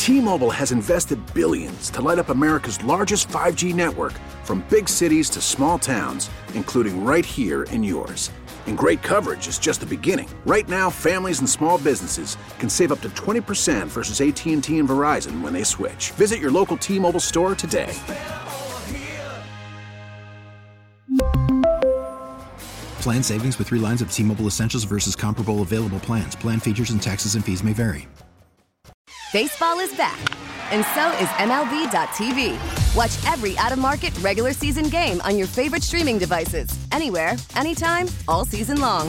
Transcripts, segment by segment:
T-Mobile has invested billions to light up America's largest 5G network, from big cities to small towns, including right here in yours. And great coverage is just the beginning. Right now, families and small businesses can save up to 20% versus AT&T and Verizon when they switch. Visit your local T-Mobile store today. Plan savings with 3 lines of T-Mobile Essentials versus comparable available plans. Plan features and taxes and fees may vary. Baseball is back, and so is MLB.tv. Watch every out-of-market regular season game on your favorite streaming devices, anywhere, anytime, all season long.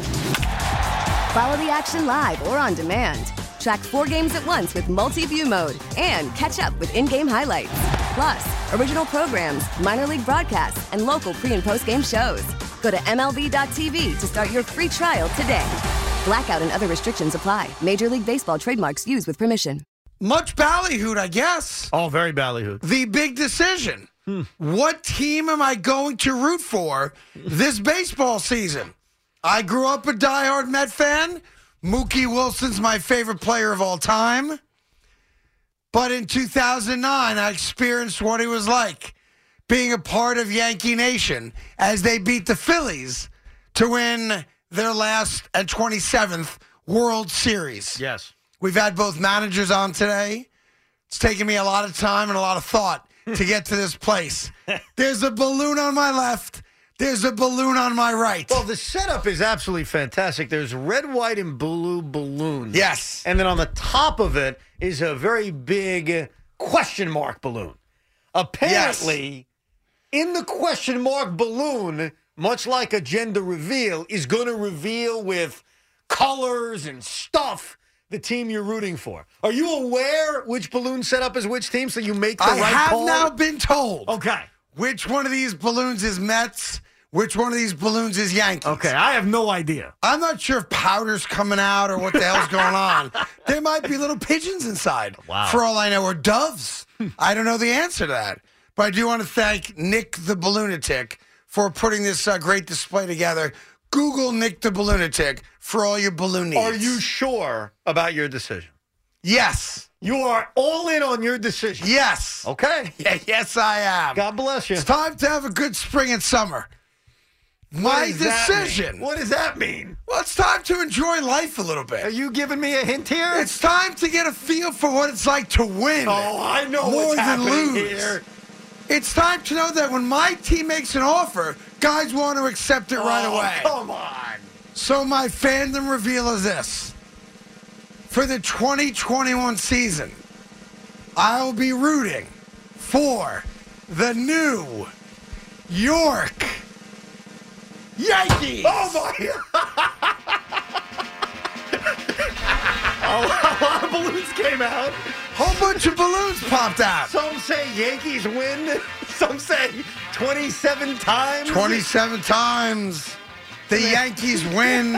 Follow the action live or on demand. Track 4 games at once with multi-view mode and catch up with in-game highlights. Plus, original programs, minor league broadcasts, and local pre- and post-game shows. Go to MLB.tv to start your free trial today. Blackout and other restrictions apply. Major League Baseball trademarks used with permission. Much ballyhooed, I guess. Oh, very ballyhooed. The big decision. What team am I going to root for this baseball season? I grew up a diehard Met fan. Mookie Wilson's my favorite player of all time. But in 2009, I experienced what it was like being a part of Yankee Nation as they beat the Phillies to win their last and 27th World Series. Yes. We've had both managers on today. It's taken me a lot of time and a lot of thought to get to this place. There's a balloon on my left. There's a balloon on my right. Well, the setup is absolutely fantastic. There's red, white, and blue balloons. Yes. And then on the top of it is a very big question mark balloon. Apparently, in the question mark balloon, much like a gender reveal, is going to reveal with colors and stuff the team you're rooting for. Are you aware which balloon setup is which team so you make the right call? I have now been told. Okay. Which one of these balloons is Mets? Which one of these balloons is Yankees? Okay, I have no idea. I'm not sure if powder's coming out or what the hell's going on. There might be little pigeons inside. Wow. For all I know, or doves. I don't know the answer to that. But I do want to thank Nick the Balloonatic for putting this great display together. Google Nick the Balloonatic for all your balloon needs. Are you sure about your decision? Yes. You are all in on your decision? Yes. Okay. Yeah, yes, I am. God bless you. It's time to have a good spring and summer. My decision. What does that mean? Well, it's time to enjoy life a little bit. Are you giving me a hint here? It's time to get a feel for what it's like to win. Oh, I know more what's than happening lose. here. It's time to know that when my team makes an offer, guys want to accept it right away. Come on. So my fandom reveal is this. For the 2021 season, I'll be rooting for the New York Yankees. Oh, my. A lot of balloons came out. Whole bunch of balloons popped out. Some say Yankees win. Some say 27 times. 27 times. The Yankees win.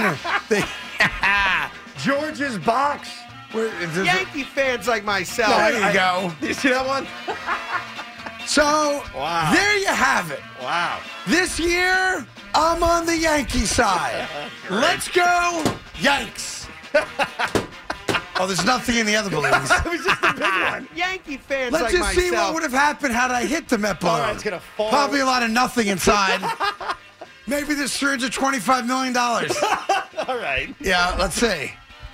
George's box. Yankee fans like myself. There you go. You see that one? So, Wow. there you have it. Wow. This year, I'm on the Yankee side. Let's go, Yanks. Oh, there's nothing in the other balloons. It was just a big one. Yankee fans Let's like just myself. see what would have happened had I hit the Met balloon. All right, it's going to fall. Probably a lot of nothing inside. Maybe there's $325 million. All right. Yeah, let's see.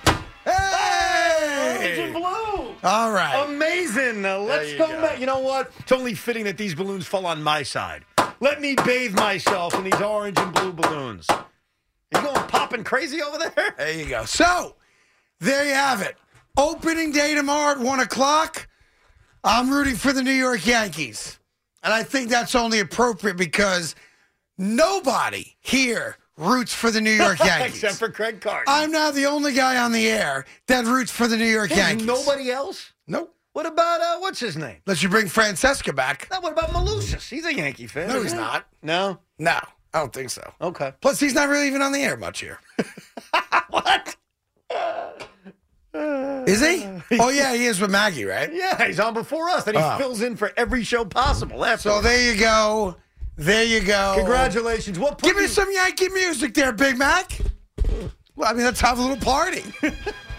Hey! Orange and blue. All right. Amazing. Let's you go go. back. You know what? It's only fitting that these balloons fall on my side. Let me bathe myself in these orange and blue balloons. You going popping crazy over there? There you go. So, there you have it. Opening day tomorrow at 1 o'clock. I'm rooting for the New York Yankees. And I think that's only appropriate because nobody here roots for the New York Yankees. Except for Craig Carton. I'm now the only guy on the air that roots for the New York There's Yankees. nobody else? Nope. What about, what's his name? Unless you bring Francesca back. What about Malusis? He's a Yankee fan. No, he's isn't he? not. No? No, I don't think so. Okay. Plus, he's not really even on the air much here. What? Is he? Oh, yeah, he is with Maggie, right? Yeah, he's on before us. And he fills in for every show possible. That's So there you go. There you go. Congratulations. What put Give me you- some Yankee music there, Big Mac. Well, I mean, let's have a little party.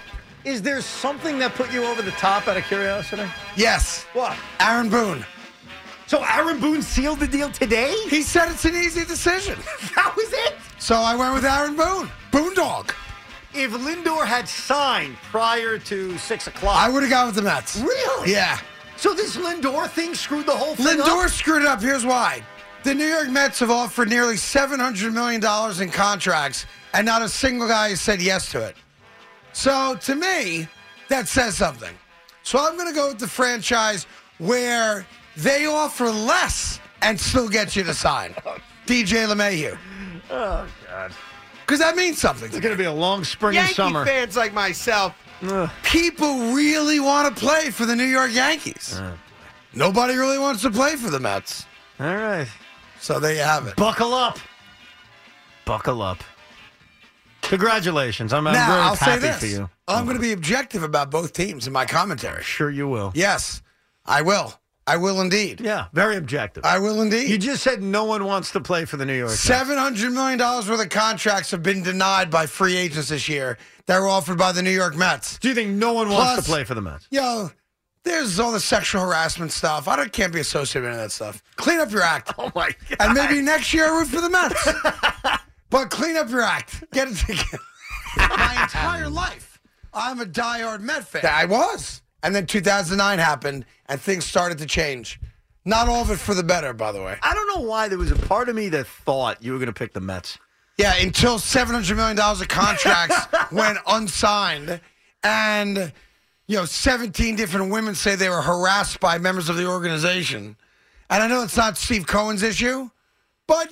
Is there something that put you over the top out of curiosity? Yes. What? Aaron Boone. So Aaron Boone sealed the deal today? He said it's an easy decision. That was it? So I went with Aaron Boone. Boondog. If Lindor had signed prior to 6 o'clock. I would have gone with the Mets. Really? Yeah. So this Lindor thing screwed the whole thing up? Lindor screwed it up. Here's why. The New York Mets have offered nearly $700 million in contracts, and not a single guy has said yes to it. So, to me, that says something. So I'm going to go with the franchise where they offer less and still get you to sign. DJ LeMahieu. Oh, God. Because that means something. It's going to be a long spring Yankee and summer. fans like myself. People really want to play for the New York Yankees. Nobody really wants to play for the Mets. All right. So there you have it. Buckle up. Buckle up. Congratulations. I'm Now, very I'll say happy this. for you. I'm going to be objective about both teams in my commentary. Sure you will. Yes, I will. I will indeed. Yeah, very objective. I will indeed. You just said no one wants to play for the New York Mets. $700 million worth of contracts have been denied by free agents this year that were offered by the New York Mets. Do you think no one wants Plus- to play for the Mets? Yo, there's all the sexual harassment stuff. Can't be associated with any of that stuff. Clean up your act. Oh, my God. And maybe next year I root for the Mets. But clean up your act. Get it together. My entire life, I'm a diehard Met fan. I was. And then 2009 happened, and things started to change. Not all of it for the better, by the way. I don't know why there was a part of me that thought you were going to pick the Mets. Yeah, until $700 million of contracts went unsigned, and 17 different women say they were harassed by members of the organization. And I know it's not Steve Cohen's issue, but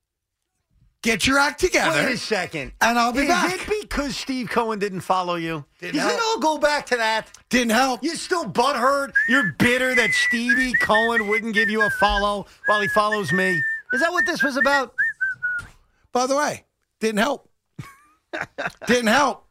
get your act together. Wait a second. And I'll be back. Is it because Steve Cohen didn't follow you? Didn't Does help. it all go back to that? Didn't help. You're still butthurt? You're bitter that Stevie Cohen wouldn't give you a follow while he follows me? Is that what this was about? By the way, didn't help. Didn't help.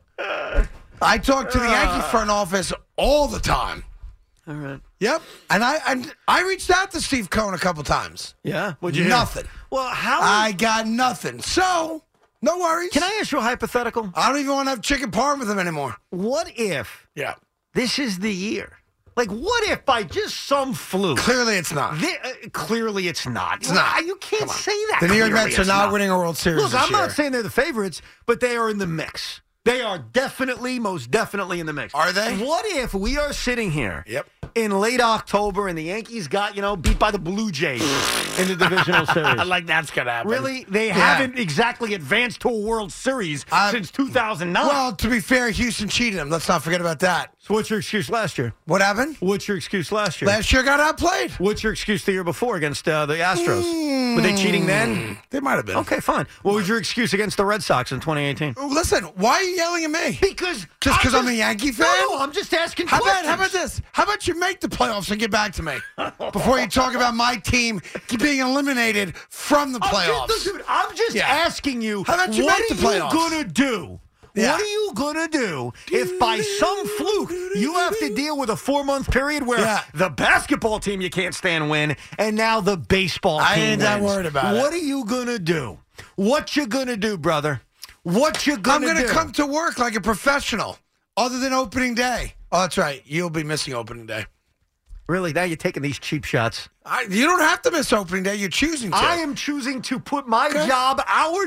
I talk to the Yankee front office all the time. All right. Yep. And I reached out to Steve Cohen a couple times. Yeah? What'd you hear? Nothing. Well, how... I got nothing. So, no worries. Can I ask you a hypothetical? I don't even want to have chicken parm with him anymore. What if Yeah. this is the year? Like, what if by just some fluke... Clearly it's not. Clearly it's not. It's not. You can't say that. The New York Clearly Mets are it's not winning a World Series Look, this I'm year. not saying they're the favorites, but they are in the mix. They are most definitely in the mix. Are they? What if we are sitting here Yep. in late October and the Yankees got, beat by the Blue Jays in the divisional series? Like that's going to happen. Really? They haven't exactly advanced to a World Series since 2009. Well, to be fair, Houston cheated him. Let's not forget about that. So what's your excuse last year? What happened? What's your excuse last year? Last year got outplayed. What's your excuse the year before against the Astros? Were they cheating then? They might have been. Okay, fine. What was your excuse against the Red Sox in 2018? Listen, why are you yelling at me? Because Just because I'm a Yankee fan? No, I'm just asking How questions. about this? How about you make the playoffs and get back to me before you talk about my team being eliminated from the playoffs? I'm just asking you, How about you what make are the playoffs? you going to do? Yeah. What are you going to do if by some fluke you have to deal with a 4-month period where the basketball team you can't stand win and now the baseball team I ain't that wins? worried about it. What are you going to do? What you going to do, brother? What you going to do? I'm going to come to work like a professional other than opening day. Oh, that's right. You'll be missing opening day. Really? Now you're taking these cheap shots. You don't have to miss opening day. You're choosing to. I am choosing to put my job,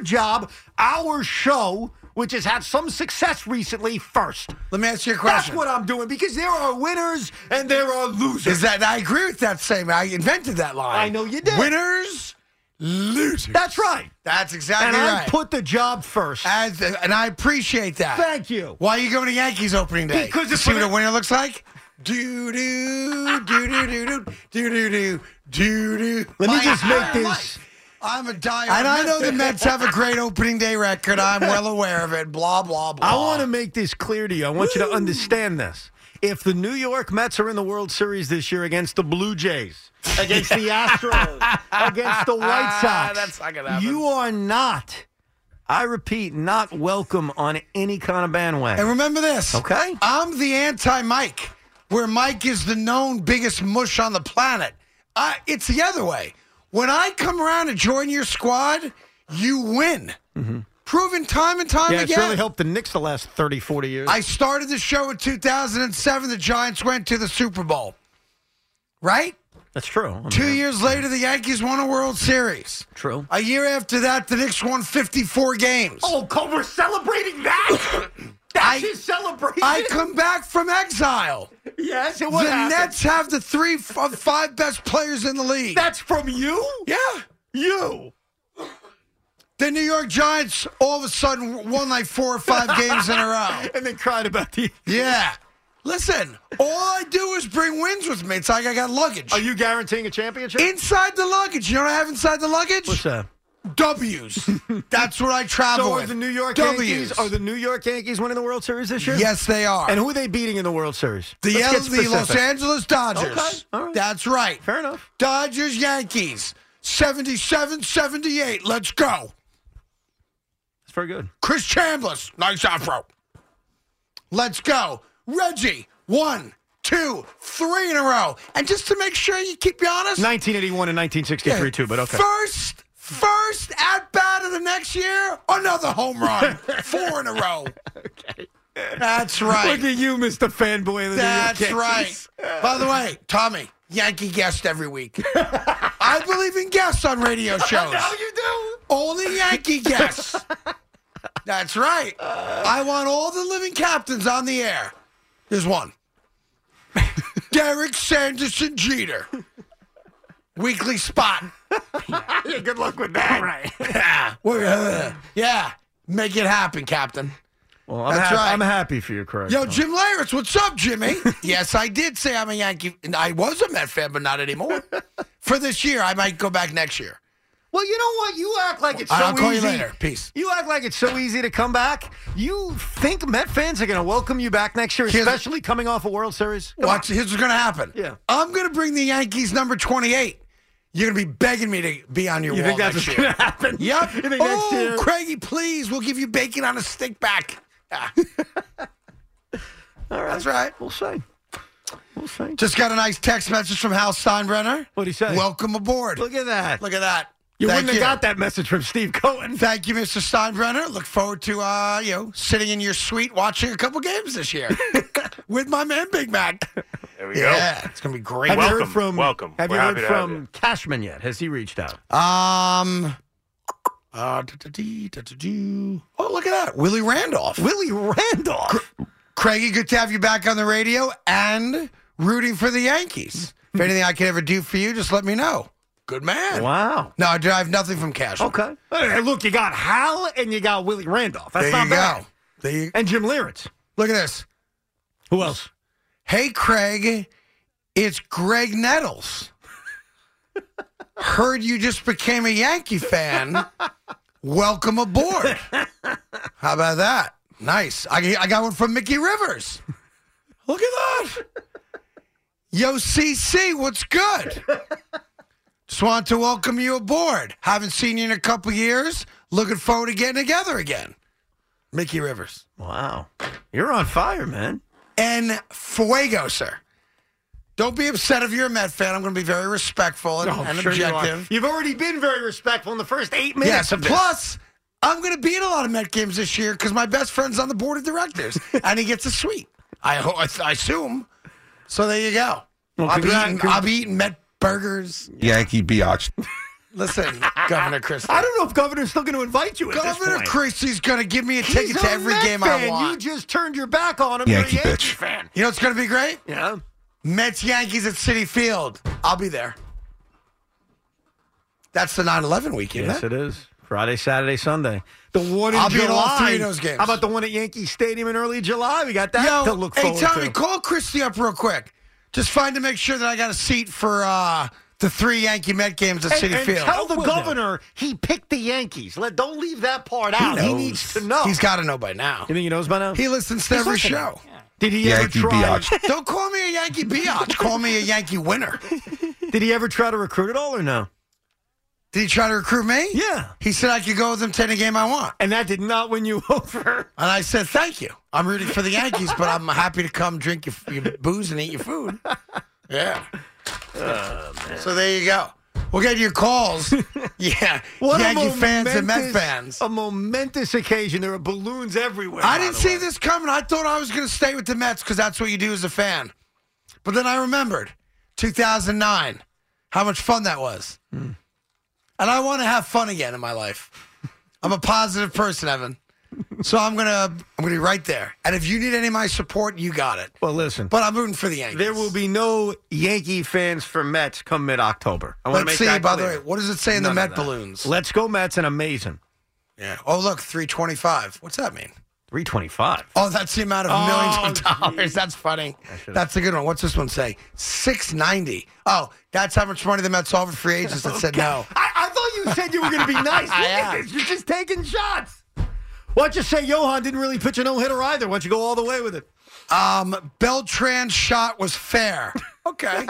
our show, which has had some success recently, first. Let me ask you a question. That's what I'm doing because there are winners and there are losers. I agree with that statement. I invented that line. I know you did. Winners, losers. That's right. That's exactly And right. I put the job first. And I appreciate that. Thank you. Why are you going to Yankees opening day? Because to see what a winner looks like? Do-do, do-do-do-do, do-do-do, do-do. Let me just make this. Life. I'm a diehard. And I know the Mets have a great opening day record. I'm well aware of it. Blah, blah, blah. I want to make this clear to you. I want you to understand this. If the New York Mets are in the World Series this year against the Blue Jays, against the Astros, against the White Sox, that's not gonna happen. You are not, I repeat, not welcome on any kind of bandwagon. And remember this. Okay. I'm the anti-Mike, where Mike is the known biggest mush on the planet. It's the other way. When I come around to join your squad, you win. Mm-hmm. Proven time and time Yeah, again. it's really helped the Knicks the last 30, 40 years. I started the show in 2007. The Giants went to the Super Bowl. Right? That's true. I mean, 2 years later, the Yankees won a World Series. True. A year after that, the Knicks won 54 games. Oh, we're celebrating that? That's his celebration? I come back from exile. Yes, and The what happened? Nets have the 3 of 5 best players in the league. That's from you? Yeah. You. The New York Giants all of a sudden won like 4 or 5 games in a row. And then cried about the... Yeah. Listen, all I do is bring wins with me. It's like I got luggage. Are you guaranteeing a championship? Inside the luggage. You know what I have inside the luggage? What's that? W's. That's what I travel So with. are the New York W's. Yankees? Are the New York Yankees winning the World Series this year? Yes, they are. And who are they beating in the World Series? The Let's get Los specific. Angeles Dodgers. Okay, all right. That's right. Fair enough. Dodgers, Yankees. 77-78. Let's go. That's very good. Chris Chambliss. Nice afro. Let's go. Reggie. 1, 2, 3 in a row. And just to make sure you keep you honest. 1981 and 1963 too, but okay. First at bat of the next year, another home run. 4 in a row. Okay. That's right. Look at you, Mr. Fanboy of the That's New York Yankees. right. By the way, Tommy, Yankee guest every week. I believe in guests on radio shows. Now you do. Only Yankee guests. That's right. I want all the living captains on the air. There's one. Derek Sanderson Jeter. Weekly spot. Yeah, good luck with that. Right. Yeah. Make it happen, Captain. Well, I'm, That's right. I'm happy for you, Craig. Yo, Jim Leyritz, what's up, Jimmy? Yes, I did say I'm a Yankee. I was a Met fan, but not anymore. For this year, I might go back next year. Well, you know what? You act like it's so I'll call easy. you later. Peace. You act like it's so easy to come back. You think Met fans are going to welcome you back next year, especially coming off a World Series? Here's What's going to happen. Yeah. I'm going to bring the Yankees number 28. You're going to be begging me to be on your You wall think that's next what's year. going to happen? Yep. You think next year? Craigie, please. We'll give you bacon on a stick back. Ah. All right. That's right. We'll see. We'll see. Just got a nice text message from Hal Steinbrenner. What'd he say? Welcome aboard. Look at that. Look at that. You Thank wouldn't have got that message from Steve Cohen. Thank you, Mr. Steinbrenner. Look forward to sitting in your suite watching a couple games this year with my man Big Mac. There we go. Yeah, it's gonna be great. Have you Welcome, heard from welcome. Have We're you happy heard to have from Cashman yet? Has he reached out? Oh, look at that, Willie Randolph. Willie Randolph. Craigie, good to have you back on the radio and rooting for the Yankees. If anything I can ever do for you, just let me know. Good man. Wow. No, I have nothing from Cashman. Okay. Hey, look, you got Hal and you got Willie Randolph. That's There not you bad. go. There you And Jim Leyritz. Look at this. Who else? Hey, Craig, it's Greg Nettles. Heard you just became a Yankee fan. Welcome aboard. How about that? Nice. I got one from Mickey Rivers. Look at that. Yo, CC, what's good? Just want to welcome you aboard. Haven't seen you in a couple years. Looking forward to getting together again. Mickey Rivers. Wow. You're on fire, man. En fuego, sir. Don't be upset if you're a Met fan. I'm going to be very respectful and, and sure objective. You've already been very respectful in the first 8 minutes Yes, of this. plus, I'm going to be in a lot of Met games this year because my best friend's on the board of directors, and he gets a suite. I assume. So there you go. Well, I'll be eating Met burgers. Yankee biatch. Listen, Governor Christie. I don't know if Governor's still going to invite you at this Governor point. Christie's going to give me a He's ticket to a every Met game fan. I want. You just turned your back on him. Yankee You're a Yankee bitch. fan. You know what's going to be great? Yeah. Mets Yankees at Citi Field. I'll be there. That's the 9/11 weekend. Yes, isn't it is. Friday, Saturday, Sunday. The one in I'll be July. at all 3 of those games. How about the one at Yankee Stadium in early July? We got that Yo, to look hey, forward Tommy, to. call Christie up real quick. Just find to make sure that I got a seat for the 3 Yankee Met games at Citi and Field. tell the governor he picked the Yankees. Don't leave that part out. He needs to know. He's got to know by now. You think he knows by now? He listens to He's every listening. show. Did he Yankee ever try? biatch. Don't call me a Yankee biatch. Call me a Yankee winner. Did he ever try to recruit at all or no? Did he try to recruit me? Yeah. He said I could go with him to any game I want. And that did not win you over. And I said, thank you. I'm rooting for the Yankees, but I'm happy to come drink your booze and eat your food. Yeah. So there you go. We'll get your calls. Yeah. What Yankee fans and Met fans. A momentous occasion. There are balloons everywhere. I didn't see this coming. I thought I was going to stay with the Mets because that's what you do as a fan. But then I remembered 2009, how much fun that was. And I want to have fun again in my life. I'm a positive person, Evan. So I'm gonna be right there. And if you need any of my support, you got it. Well, listen. But I'm rooting for the Yankees. There will be no Yankee fans for Mets come mid-October. I want to Let's make see, that by clear. the way, what does it say in the Met balloons? Let's go Mets and amazing. Yeah. Oh, look, 325. What's that mean? 325. Oh, that's the amount of millions of dollars. That's funny. That's a good one. What's this one say? 690. Oh, that's how much money the Mets offered free agents that said no. I thought you said you were going to be nice. Look at this. You're just taking shots. Why don't you say Johan didn't really pitch a no-hitter either? Why don't you go all the way with it? Beltran's shot was fair. Okay.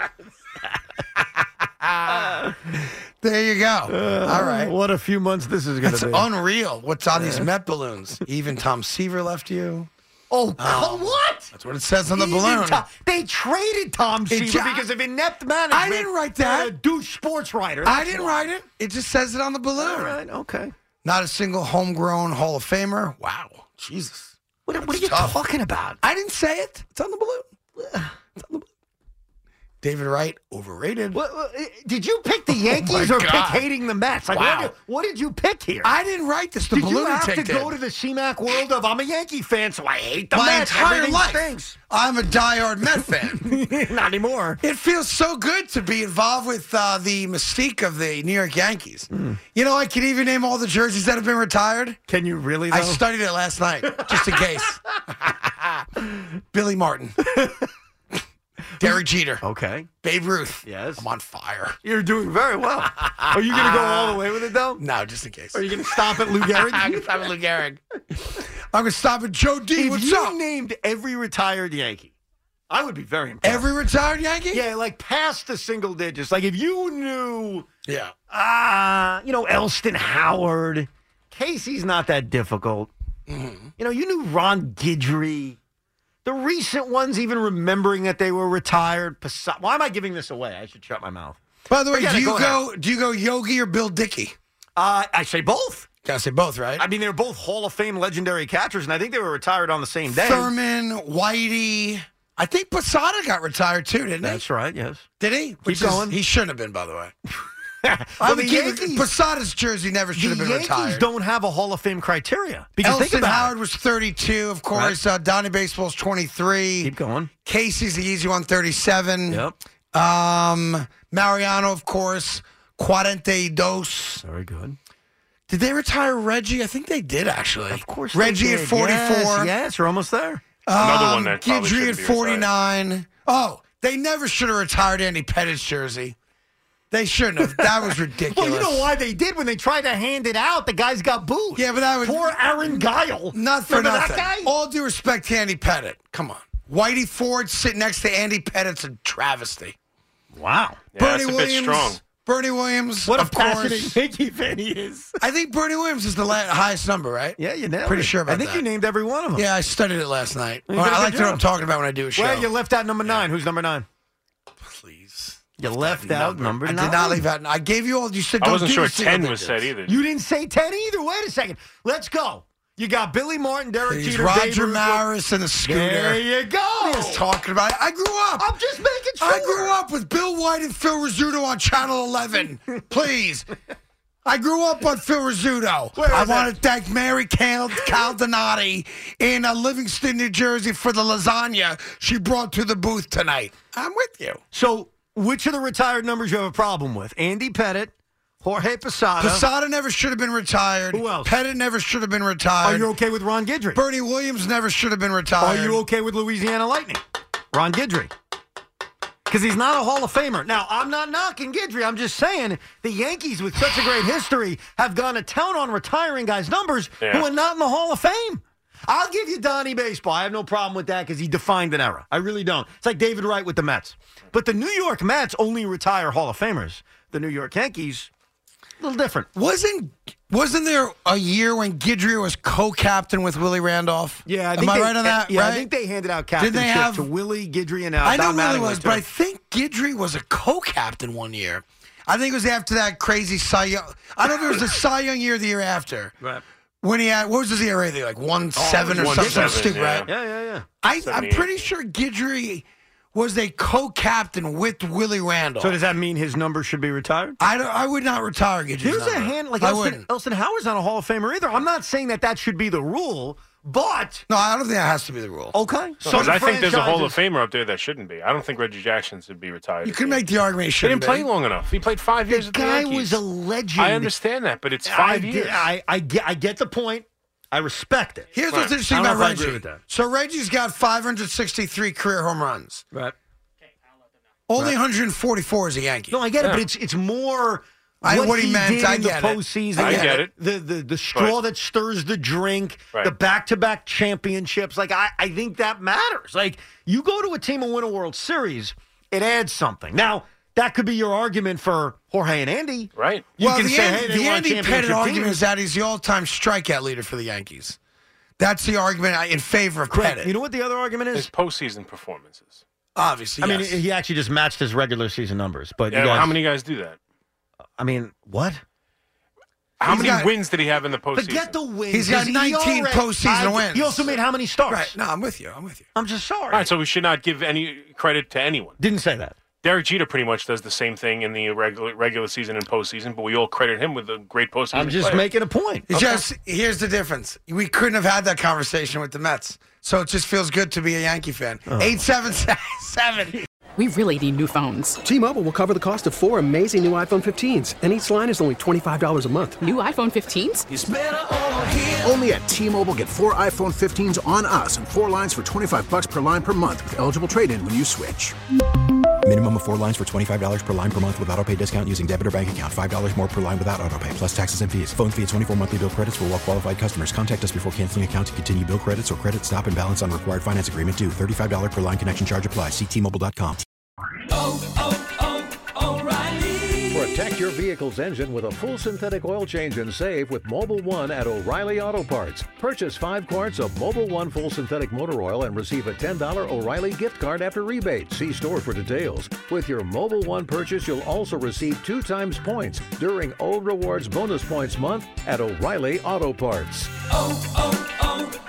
There you go. All right. What a few months this is going That's to be. unreal. What's on these Met balloons? Even Tom Seaver left you. Oh, what? That's what it says on the Even balloon. They traded Tom Seaver because of inept management. I didn't write that. A douche sports writer. I didn't write it. It just says it on the balloon. All right, okay. Not a single homegrown Hall of Famer. Wow. Jesus. What are you talking about? I didn't say it. It's on the balloon. It's on the balloon. David Wright, overrated. Did you pick the Yankees or pick hating the Mets? Like, Wow. what did you pick here? I didn't write this. The Did balloon you have to ticked go it. to the CMAC world of I'm a Yankee fan, so I hate the My Mets. entire Everything life. stinks. I'm a diehard Met fan. Not anymore. It feels so good to be involved with the mystique of the New York Yankees. You know, I can even name all the jerseys that have been retired. Can you really, though? I studied it last night, just in case. Billy Martin. Derek Jeter. Okay. Babe Ruth. Yes. I'm on fire. You're doing very well. Are you going to go all the way with it, though? No, just in case. Are you going to stop at Lou Gehrig? I'm going to stop at Lou Gehrig. I'm going to stop at Joe D. If What's you up? named every retired Yankee, I would be very impressed. Every retired Yankee? Yeah, like past the single digits. Like if you knew, Yeah. Elston Howard, Casey's not that difficult. Mm-hmm. You knew Ron Guidry. The recent ones, even remembering that they were retired. Why am I giving this away? I should shut my mouth. By the way, Forget it, do you go Yogi or Bill Dickey? I say both. Gotta say both, right? I mean, they were both Hall of Fame legendary catchers, and I think they were retired on the same day. Thurman, Whitey. I think Posada got retired too, didn't he? That's right, yes. Did he? Keep going. He shouldn't have been, by the way. Well, the Yankees, Posada's jersey never should have been Yankees retired. don't have a Hall of Fame criteria. Because think Elston about Howard was 32, of course. Donnie Baseball's 23. Keep going. Casey's the easy one, 37. Yep. Mariano, of course, 42. Very good. Did they retire Reggie? I think they did, actually. Of course Reggie they at did. 44. Yes, you're almost there. Another one that probably Guidry at shouldn't be 49. Oh, they never should have retired Andy Pettit's jersey. They shouldn't have. That was ridiculous. Well, you know why they did? When they tried to hand it out, the guys got booed. Yeah, but that was... Poor Aaron Guile. Not for Remember nothing. that guy? All due respect to Andy Pettit. Come on. Whitey Ford sitting next to Andy Pettit's a travesty. Wow. Yeah, Bernie that's a bit Williams. strong. Bernie Williams, What a of course. passionate Yankee fan he is. I think Bernie Williams is the highest number, right? Yeah, you nailed Pretty it. sure about I think that. you named every one of them. Yeah, I studied it last night. You Well, did a I good like to know what I'm job. talking about when I do a show. Well, you left out number 9. Who's number 9? Please. You left out number 9. I did not leave out. I gave you all. You said I don't wasn't do sure the single 10 was digits. said either. You didn't say 10 either. Wait a second. Let's go. You got Billy Martin, Derek He's Jeter, Babe Roger Ruth. Maris and the scooter. There you go. What are you talking about? I grew up. I'm just making sure. I grew up with Bill White and Phil Rizzuto on Channel 11. Please. I grew up on Phil Rizzuto. Where I is want to thank Mary Caldonati in Livingston, New Jersey for the lasagna she brought to the booth tonight. I'm with you. So, which of the retired numbers you have a problem with? Andy Pettit, Jorge Posada. Posada never should have been retired. Who else? Pettit never should have been Are retired. you okay with Ron Guidry? Bernie Williams never should have been Are retired. you okay with Louisiana Lightning? Ron Guidry. Because he's not a Hall of Famer. Now, I'm not knocking Guidry. I'm just saying the Yankees, with such a great history, have gone to town on retiring guys' numbers who are not in the Hall of Fame. I'll give you Donnie Baseball. I have no problem with that because he defined an era. I really don't. It's like David Wright with the Mets. But the New York Mets only retire Hall of Famers. The New York Yankees, a little different. Wasn't there a year when Guidry was co-captain with Willie Randolph? Yeah, Am I right on that? Yeah, right? I think they handed out Didn't they captainship have- to Willie, Guidry, and I know Don Willie Mattingly, was, too. but I think Guidry was a co-captain one year. I think it was after that crazy Cy Young. I don't know if it was the Cy Young year or the year after. Right. When he had, what was his ERA? Like 1.7 or something stupid, right? Yeah. I'm pretty sure Guidry was a co-captain with Willie Randall. So does that mean his number should be retired? I would not retire Guidry's There's number. a hand like I Elston, wouldn't. Elston Howard's not a Hall of Famer either. I'm not saying that should be the rule, but No, I don't think that has to be the rule. okay. Because I think there's a Hall of franchises- Famer up there that shouldn't be. I don't think Reggie Jackson should be retired. You can make the argument he He shouldn't didn't play be. long enough. He played 5 years The at the guy Yankees. was a legend. I understand that, but it's 5 years. I get the point. I respect it. Here's what's interesting I don't about know if I agree Reggie. with that. So Reggie's got 563 career home runs. Right. Only 144 as a Yankee. No, I get it, but it's more What he he meant, did I in the get it. postseason. I get it. The straw that stirs the drink, Right. the back-to-back championships. Like, I think that matters. Like, you go to a team and win a World Series, it adds something. Now, that could be your argument for Jorge and Andy. Right. You Well, can the say, Andy, hey, they the won Andy Pettit championship argument teams. is that he's the all-time strikeout leader for the Yankees. That's the argument in favor of Correct. Pettit. You know what the other argument His is? postseason performances. Obviously, I mean, yes. he actually just matched his regular season numbers. But you Yeah, guys, how many guys do that? I mean, what? How He's many got- wins did he have in the postseason? Forget the wins. He's got His 19 ERA postseason wins. He also made how many starts? Right. No, I'm with you. I'm just sorry. All right, so we should not give any credit to anyone. Didn't say that. Derek Jeter pretty much does the same thing in the regular season and postseason, but we all credit him with a great postseason. I'm just player. making a point. It's just, here's the difference. We couldn't have had that conversation with the Mets. So it just feels good to be a Yankee fan. 877. We really need new phones. T-Mobile will cover the cost of 4 amazing new iPhone 15s, and each line is only $25 a month. New iPhone 15s? Only at T-Mobile, get 4 iPhone 15s on us and 4 lines for $25 per line per month with eligible trade-in when you switch. Minimum of 4 lines for $25 per line per month with autopay discount using debit or bank account. $5 more per line without autopay, plus taxes and fees. Phone fee at 24 monthly bill credits for well-qualified customers. Contact us before canceling account to continue bill credits or credit stop and balance on required finance agreement due. $35 per line connection charge applies. See T-Mobile.com. Protect your vehicle's engine with a full synthetic oil change and save with Mobile One at O'Reilly Auto Parts. Purchase 5 quarts of Mobile One full synthetic motor oil and receive a $10 O'Reilly gift card after rebate. See store for details. With your Mobile One purchase, you'll also receive 2 times points during O Rewards Bonus Points Month at O'Reilly Auto Parts.